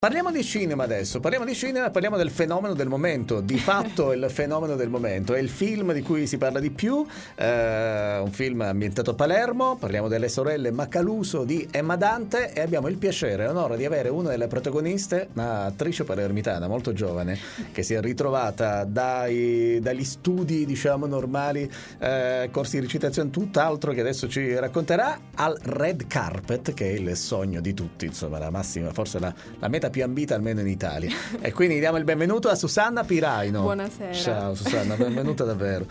Parliamo di cinema adesso, parliamo di cinema, parliamo del fenomeno del momento, di fatto il fenomeno del momento, è il film di cui si parla di più, un film ambientato a Palermo, parliamo delle sorelle Macaluso di Emma Dante e abbiamo il piacere e l'onore di avere una delle protagoniste, un'attrice palermitana molto giovane, che si è ritrovata dagli studi diciamo normali, corsi di recitazione, tutt'altro che adesso ci racconterà, al red carpet, che è il sogno di tutti, insomma la massima, forse la meta più ambita almeno in Italia. E quindi diamo il benvenuto a Susanna Piraino. Buonasera. Ciao Susanna, benvenuta davvero.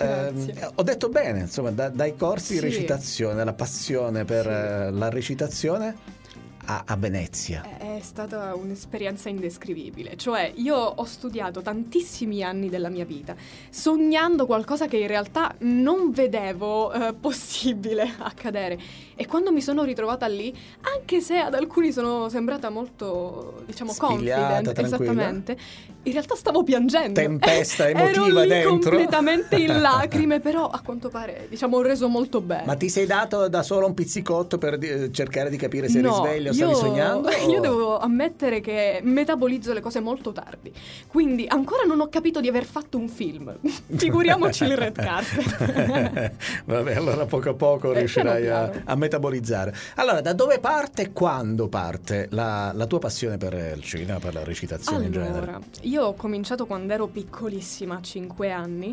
Ho detto bene, insomma, dai corsi di recitazione, la passione per la recitazione a Venezia. È stata un'esperienza indescrivibile. Cioè, io ho studiato tantissimi anni della mia vita, sognando qualcosa che in realtà non vedevo possibile accadere. E quando mi sono ritrovata lì, anche se ad alcuni sono sembrata molto, diciamo, confident, esattamente, in realtà stavo piangendo. Tempesta emotiva ero lì dentro. Completamente in lacrime, però a quanto pare, diciamo, ho reso molto bene. Ma ti sei dato da solo un pizzicotto per cercare di capire se eri sveglio o stavi sognando? Io devo ammettere che metabolizzo le cose molto tardi, quindi ancora non ho capito di aver fatto un film. Figuriamoci il red carpet. Vabbè, allora poco a poco riuscirai a metabolizzare. Allora, da dove parte e quando parte la tua passione per il cinema, per la recitazione in genere? Allora, io ho cominciato quando ero piccolissima, a 5 anni.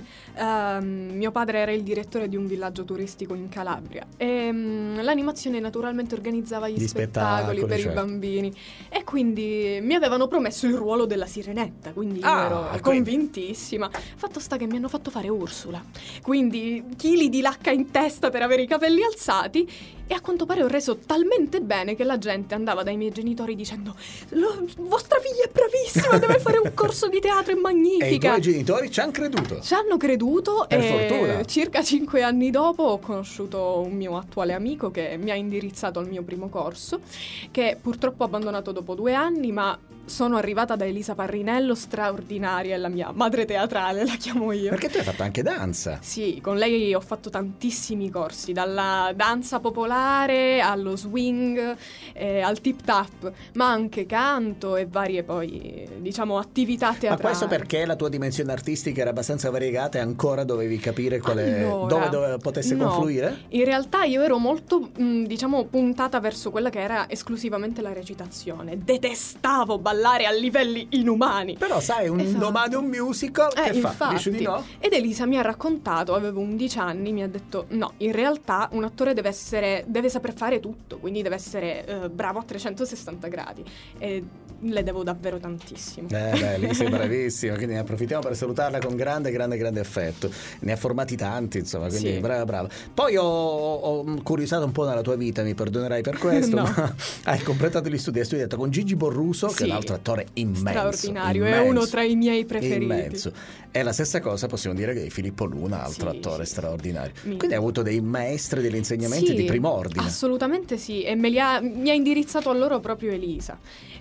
Mio padre era il direttore di un villaggio turistico in Calabria e l'animazione naturalmente organizzava gli spettacoli per i bambini, e quindi mi avevano promesso il ruolo della Sirenetta, quindi io ero convintissima. Fatto sta che mi hanno fatto fare Ursula, quindi chili di lacca in testa per avere i capelli alzati, e a quanto pare ho reso talmente bene che la gente andava dai miei genitori dicendo: vostra figlia è bravissima, deve fare un corso di teatro, è magnifica. E i tuoi genitori ci hanno creduto? Ci hanno creduto, per e fortuna. Circa 5 anni dopo ho conosciuto un mio attuale amico che mi ha indirizzato al mio primo corso, che purtroppo ho abbandonato dopo 2 anni, ma sono arrivata da Elisa Parrinello, straordinaria, è la mia madre teatrale, la chiamo io. Perché tu hai fatto anche danza? Sì, con lei ho fatto tantissimi corsi, dalla danza popolare allo swing, al tip tap, ma anche canto e varie poi, diciamo, attività teatrali. Ma questo perché la tua dimensione artistica era abbastanza variegata e ancora dovevi capire dove potesse confluire? In realtà io ero molto, diciamo, puntata verso quella che era esclusivamente la recitazione. Detestavo ballare a livelli inumani. Però sai, un domani un musical, che fa? Infatti. Dici di no? Ed Elisa mi ha raccontato, avevo 11 anni, mi ha detto: no, in realtà un attore deve saper fare tutto, quindi deve essere bravo a 360 gradi. E le devo davvero tantissimo. Lì sei bravissima, quindi ne approfittiamo per salutarla con grande affetto. Ne ha formati tanti, insomma, quindi sì. Brava. Poi ho curiosato un po' nella tua vita, mi perdonerai per questo, ma hai completato gli studi, hai studiato con Gigi Borruso, che è un altro attore immenso. Straordinario, è uno tra i miei preferiti. Immenso. E la stessa cosa possiamo dire che di Filippo Luna, altro attore straordinario. Quindi hai avuto dei maestri, degli insegnamenti di primo ordine. Assolutamente sì, e mi ha indirizzato a loro proprio Elisa.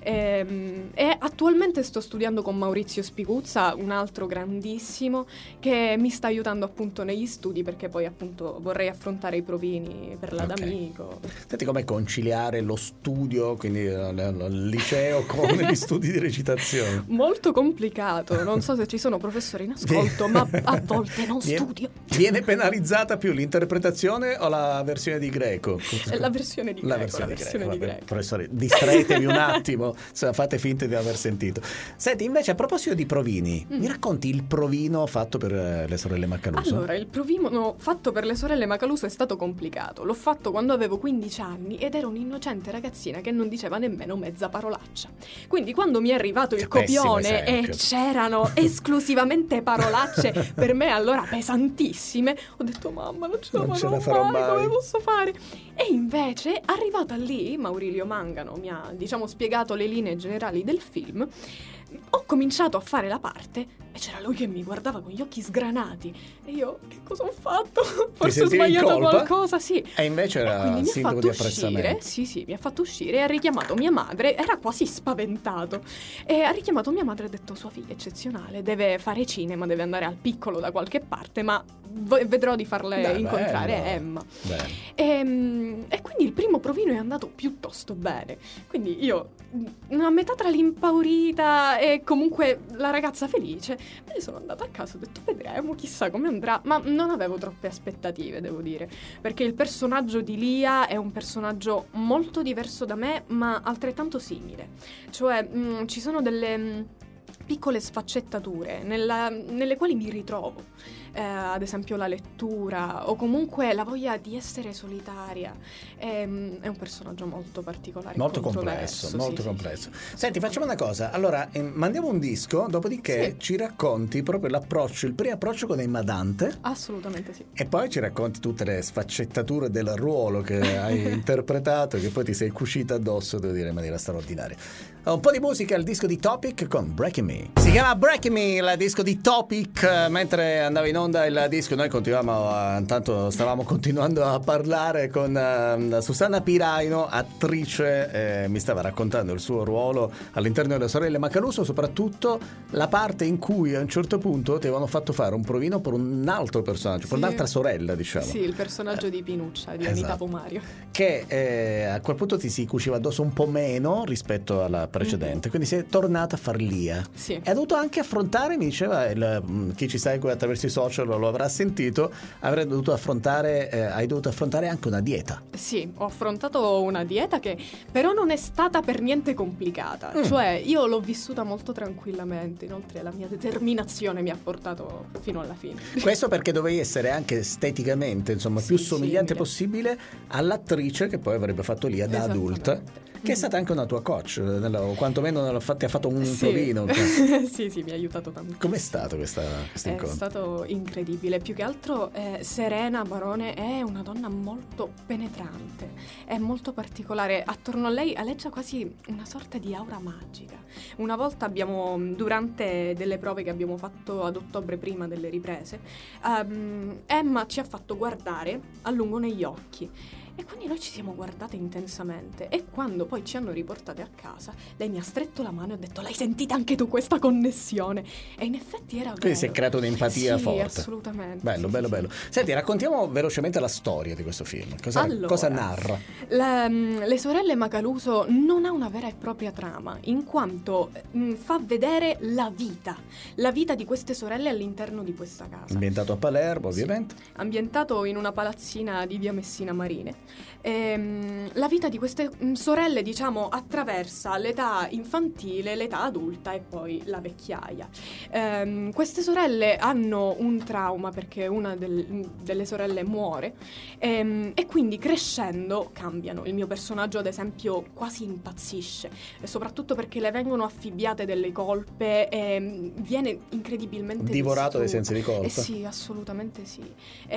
E attualmente sto studiando con Maurizio Spiguzza, un altro grandissimo, che mi sta aiutando appunto negli studi, perché poi appunto vorrei affrontare i provini per l'Adamico. Senti, com'è conciliare lo studio, quindi il liceo, con gli studi di recitazione? Molto complicato, non so se ci sono professori in ascolto, ma a volte non studio. Viene penalizzata più l'interpretazione o la versione di greco? La versione di greco. Professori, distretevi un attimo, fate finta di non aver sentito. Senti, invece, a proposito di provini, mi racconti il provino fatto per le sorelle Macaluso? Allora, il provino fatto per le sorelle Macaluso è stato complicato. L'ho fatto quando avevo 15 anni ed ero un'innocente ragazzina che non diceva nemmeno mezza parolaccia. Quindi quando mi è arrivato il copione e c'erano esclusivamente parolacce per me allora pesantissime, ho detto: mamma, non ce la farò mai, come posso fare? E invece, arrivata lì, Maurilio Mangano mi ha, diciamo, spiegato le linee generali del film. Ho cominciato a fare la parte e c'era lui che mi guardava con gli occhi sgranati e io: che cosa ho fatto? Forse ho sbagliato qualcosa, sì. E invece era sintomo di apprezzamento. Sì, mi ha fatto uscire e ha richiamato mia madre, era quasi spaventato, e ha richiamato mia madre e ha detto: sua figlia è eccezionale, deve fare cinema, deve andare al Piccolo da qualche parte, ma vedrò di farle incontrare Emma. E quindi quindi il primo provino è andato piuttosto bene. Quindi io, a metà tra l'impaurita e comunque la ragazza felice, me ne sono andata a casa, ho detto vedremo, chissà come andrà, ma non avevo troppe aspettative, devo dire, perché il personaggio di Lia è un personaggio molto diverso da me, ma altrettanto simile. Cioè, ci sono delle piccole sfaccettature nelle quali mi ritrovo. Ad esempio la lettura o comunque la voglia di essere solitaria. È un personaggio molto particolare, molto complesso, molto complesso. Senti, facciamo una cosa, allora mandiamo un disco, dopodiché ci racconti proprio l'approccio, il primo approccio con Emma Dante. Assolutamente sì. E poi ci racconti tutte le sfaccettature del ruolo che hai interpretato, che poi ti sei cucita addosso, devo dire, in maniera straordinaria. Un po' di musica, il disco di Topic con Breaking Me. Si chiama Breaking Me, il disco di Topic. Mentre andava in onda il disco, noi continuavamo, intanto stavamo continuando a parlare con Susanna Piraino, attrice, mi stava raccontando il suo ruolo all'interno delle Sorelle Macaluso, soprattutto la parte in cui a un certo punto ti avevano fatto fare un provino per un altro personaggio, per un'altra sorella, diciamo. Sì, il personaggio di Pinuccia, di Anita Pomario. Che a quel punto ti si cuciva addosso un po' meno rispetto alla precedente, quindi sei tornata a far Lia. Sì. E ha dovuto anche affrontare, mi diceva chi ci segue attraverso i social lo avrà sentito, hai dovuto affrontare anche una dieta. Sì, ho affrontato una dieta che però non è stata per niente complicata, cioè io l'ho vissuta molto tranquillamente, inoltre la mia determinazione mi ha portato fino alla fine. Questo perché dovevi essere anche esteticamente, insomma, più somigliante possibile all'attrice che poi avrebbe fatto Lia da adulta. Che è stata anche una tua coach, o quantomeno ti ha fatto un provino. Sì, mi ha aiutato tanto. Com'è stato questo incontro? È stato incredibile. Più che altro Serena Barone è una donna molto penetrante, è molto particolare. Attorno a lei aleggia quasi una sorta di aura magica. Una volta durante delle prove che abbiamo fatto ad ottobre prima delle riprese, Emma ci ha fatto guardare a lungo negli occhi. E quindi noi ci siamo guardate intensamente e quando poi ci hanno riportate a casa lei mi ha stretto la mano e ha detto l'hai sentita anche tu questa connessione? E in effetti era vero. Quindi si è creata un'empatia forte. Sì, assolutamente. Bello. Senti, raccontiamo velocemente la storia di questo film. Cosa narra? Le Sorelle Macaluso non ha una vera e propria trama, in quanto fa vedere la vita di queste sorelle all'interno di questa casa. Ambientato a Palermo, ovviamente. Sì, ambientato in una palazzina di via Messina Marine. La vita di queste sorelle, diciamo, attraversa l'età infantile, l'età adulta e poi la vecchiaia. Queste sorelle hanno un trauma perché una delle sorelle muore e quindi crescendo cambiano. Il mio personaggio, ad esempio, quasi impazzisce, e soprattutto perché le vengono affibbiate delle colpe e viene incredibilmente divorato dai sensi di colpa. Sì, assolutamente sì.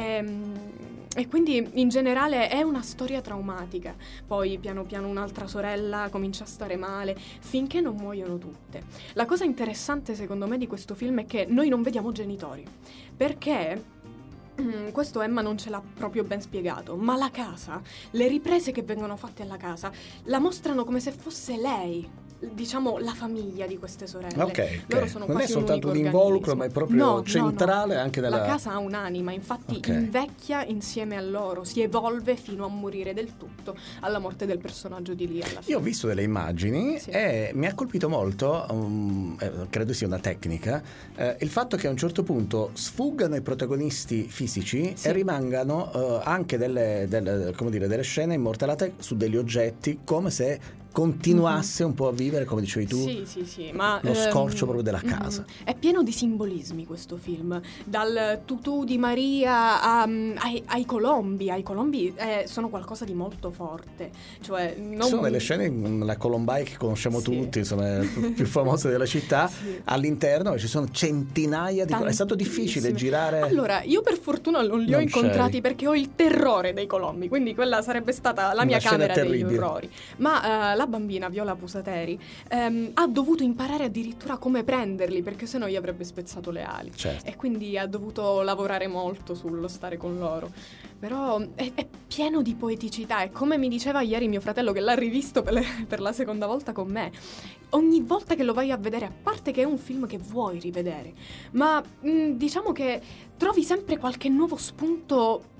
E quindi in generale è una storia traumatica. Poi piano piano un'altra sorella comincia a stare male finché non muoiono tutte. La cosa interessante secondo me di questo film è che noi non vediamo genitori, perché questo Emma non ce l'ha proprio ben spiegato, ma la casa, le riprese che vengono fatte alla casa la mostrano come se fosse lei, diciamo, la famiglia di queste sorelle. Ok. Loro sono non quasi è soltanto un organismo. involucro, ma è proprio centrale anche nella... La casa ha un'anima, infatti invecchia insieme a loro, si evolve fino a morire del tutto alla morte del personaggio di Lia. Io ho visto delle immagini e mi ha colpito molto, credo sia una tecnica, il fatto che a un certo punto sfuggano i protagonisti fisici e rimangano anche delle scene immortalate su degli oggetti, come se continuasse un po' a vivere, come dicevi tu, sì, ma lo scorcio proprio della casa. È pieno di simbolismi questo film, dal tutù di Maria ai colombi. Ai colombi sono qualcosa di molto forte, cioè sono delle scene, la Colombai che conosciamo tutti, insomma, più famose della città, all'interno ci sono centinaia di colombi. È stato difficile girare. Allora, io per fortuna non li ho incontrati perché ho il terrore dei colombi, quindi quella sarebbe stata la mia camera degli orrori. Ma la bambina Viola Pusateri ha dovuto imparare addirittura come prenderli, perché sennò gli avrebbe spezzato le ali. E quindi ha dovuto lavorare molto sullo stare con loro. Però è pieno di poeticità, e come mi diceva ieri mio fratello, che l'ha rivisto per la seconda volta con me, ogni volta che lo vai a vedere, a parte che è un film che vuoi rivedere, ma diciamo che trovi sempre qualche nuovo spunto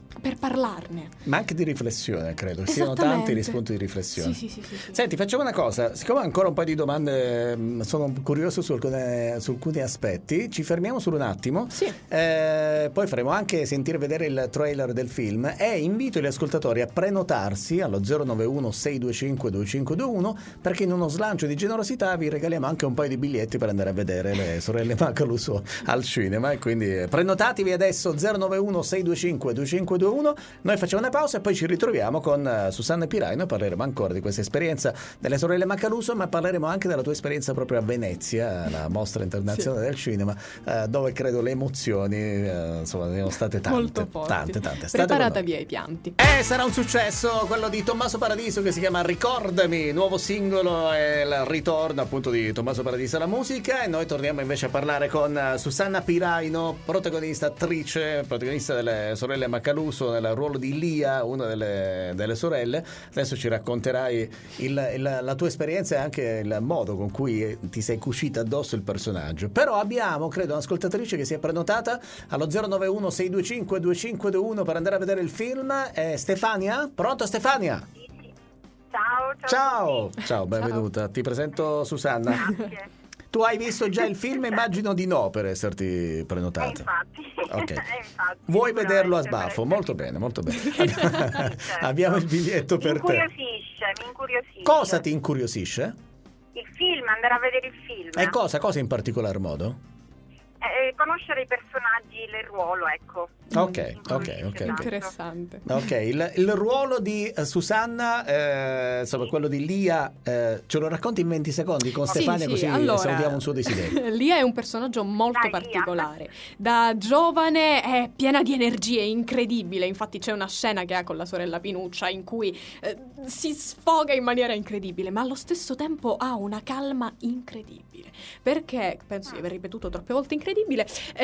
per parlarne. Ma anche di riflessione, credo. Siano tanti gli spunti di riflessione. Sì. Senti, facciamo una cosa. Siccome ho ancora un paio di domande, sono curioso su alcuni aspetti. Ci fermiamo solo un attimo. Sì. Poi faremo anche sentire vedere il trailer del film e invito gli ascoltatori a prenotarsi allo 091 625 2521 perché in uno slancio di generosità vi regaliamo anche un paio di biglietti per andare a vedere le sorelle Macaluso al cinema. E quindi prenotatevi adesso 091 625 2521. Noi facciamo una pausa e poi ci ritroviamo con Susanna Piraino e parleremo ancora di questa esperienza delle sorelle Macaluso, ma parleremo anche della tua esperienza proprio a Venezia, la mostra internazionale del cinema, dove credo le emozioni insomma sono state tante. Molto forti. Tante. Preparatevi ai pianti. Sarà un successo quello di Tommaso Paradiso che si chiama Ricordami, nuovo singolo e il ritorno appunto di Tommaso Paradiso alla musica. E noi torniamo invece a parlare con Susanna Piraino, protagonista delle sorelle Macaluso nel ruolo di Lia, una delle sorelle. Adesso ci racconterai la tua esperienza e anche il modo con cui ti sei cucita addosso il personaggio. Però abbiamo, credo, un'ascoltatrice che si è prenotata allo 091 625 2521 per andare a vedere il film. Stefania? Pronto, Stefania? Sì. Ciao. Ciao, benvenuta. Ciao. Ti presento Susanna. Grazie. Tu hai visto già il film? Immagino di no per esserti prenotata. Infatti. Ok. Infatti, Vuoi vederlo a sicuramente, sbaffo? Molto bene. Certo. Abbiamo il biglietto per te. Mi incuriosisce. Cosa ti incuriosisce? Il film, andare a vedere il film. E cosa in particolar modo? Conoscere i personaggi, il ruolo, ecco. Ok. Interessante. Ok, il ruolo di Susanna, insomma quello di Lia, ce lo racconti in 20 secondi con Stefania, sì. così Allora, salutiamo un suo desiderio. Lia è un personaggio molto Dai, particolare. Da giovane è piena di energie, incredibile. Infatti c'è una scena che ha con la sorella Pinuccia in cui si sfoga in maniera incredibile, ma allo stesso tempo ha una calma incredibile. Perché, penso di aver ripetuto troppe volte incredibile,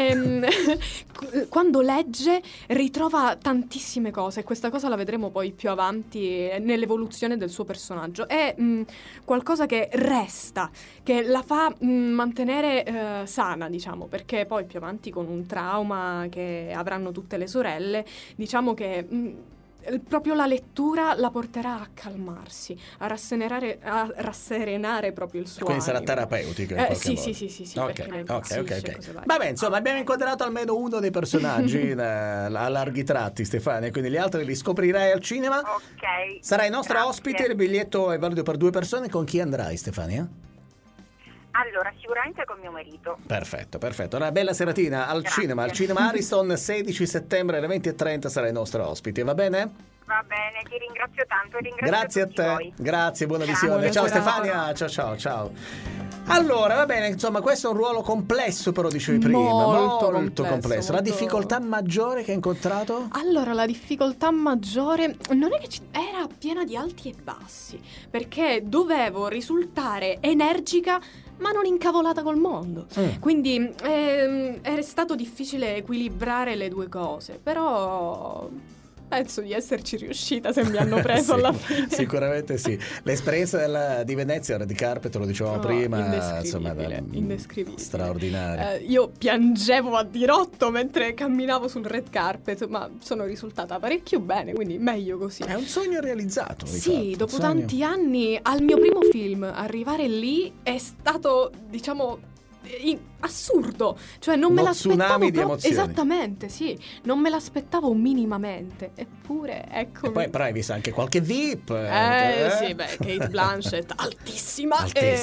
quando legge ritrova tantissime cose, e questa cosa la vedremo poi più avanti nell'evoluzione del suo personaggio. È qualcosa che resta, che la fa mantenere sana, diciamo, perché poi più avanti con un trauma che avranno tutte le sorelle, diciamo che proprio la lettura la porterà a calmarsi, a rasserenare proprio il suo Quindi sarà animo. terapeutica in qualche modo. Sì, Ok. perché lei impazzisce, cose varie. Vabbè, insomma, abbiamo inquadrato almeno uno dei personaggi a larghi tratti, Stefania, quindi gli altri li scoprirai al cinema. Ok. Sarai nostra Grazie. ospite, il biglietto è valido per 2 persone. Con chi andrai, Stefania? Allora, sicuramente con mio marito. Perfetto. Una bella seratina al Grazie. cinema Ariston, 16 settembre alle 20:30 sarai nostra ospite, va bene? Va bene, ti ringrazio tanto e ringrazio Grazie a tutti te, voi. grazie, buona Grazie. visione. Ciao Buona Stefania, ciao. Allora, va bene, insomma, questo è un ruolo complesso, però dicevi prima, Molto complesso. La molto- difficoltà maggiore che hai incontrato? Allora, la difficoltà maggiore non è che era piena di alti e bassi, perché dovevo risultare energica ma non incavolata col mondo. Quindi è stato difficile equilibrare le due cose, però penso di esserci riuscita se mi hanno preso Sì, alla fine. Sicuramente sì. L'esperienza di Venezia, di Carpe, lo dicevamo prima, insomma, indescrivibile. straordinaria. Io piangevo a dirotto mentre camminavo sul red carpet, ma sono risultata parecchio bene, quindi meglio così. È un sogno realizzato. Sì, dopo tanti anni al mio primo film arrivare lì è stato, diciamo, assurdo, cioè non Uno me l'aspettavo tsunami di emozioni. esattamente, sì, non me l'aspettavo minimamente, eppure ecco. E poi però hai visto anche qualche VIP. Sì, beh, Kate Blanchett altissima.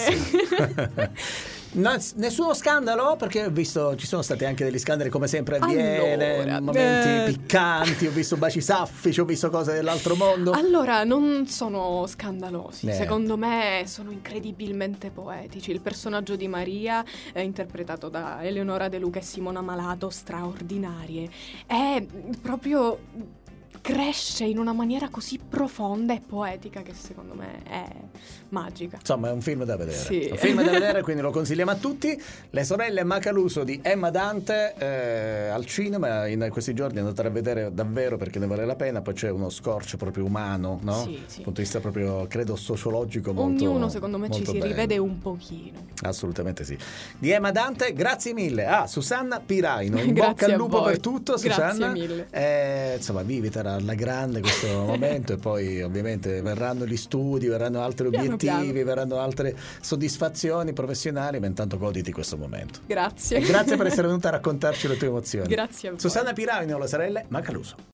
Nessuno scandalo? Perché ho visto ci sono stati anche degli scandali, come sempre avviene, Allora, momenti piccanti, ho visto baci saffici, ho visto cose dell'altro mondo. Allora, non sono scandalosi, Eh. secondo me sono incredibilmente poetici. Il personaggio di Maria, interpretato da Eleonora De Luca e Simona Malato, straordinarie. È proprio cresce in una maniera così profonda e poetica che secondo me è magica. Insomma, è un film da vedere. Sì. Un film da vedere, quindi lo consigliamo a tutti. Le sorelle Macaluso di Emma Dante al cinema. In questi giorni andate a vedere davvero perché ne vale la pena. Poi c'è uno scorcio proprio umano, no? Sì. Dal punto di vista proprio, credo, sociologico. Molto, ognuno secondo me ci molto si bello. rivede un pochino. Assolutamente sì. Di Emma Dante, grazie mille. Susanna Piraino, in Grazie bocca al a lupo voi. per tutto, Grazie Susanna. mille. Insomma, vivitela alla grande questo momento e poi ovviamente verranno gli studi, verranno altri Piano obiettivi, piano. verranno altre soddisfazioni professionali, ma intanto goditi questo momento. Grazie. E grazie per essere venuta a raccontarci le tue emozioni. Grazie a voi. Susanna Piraino, le sorelle Macaluso.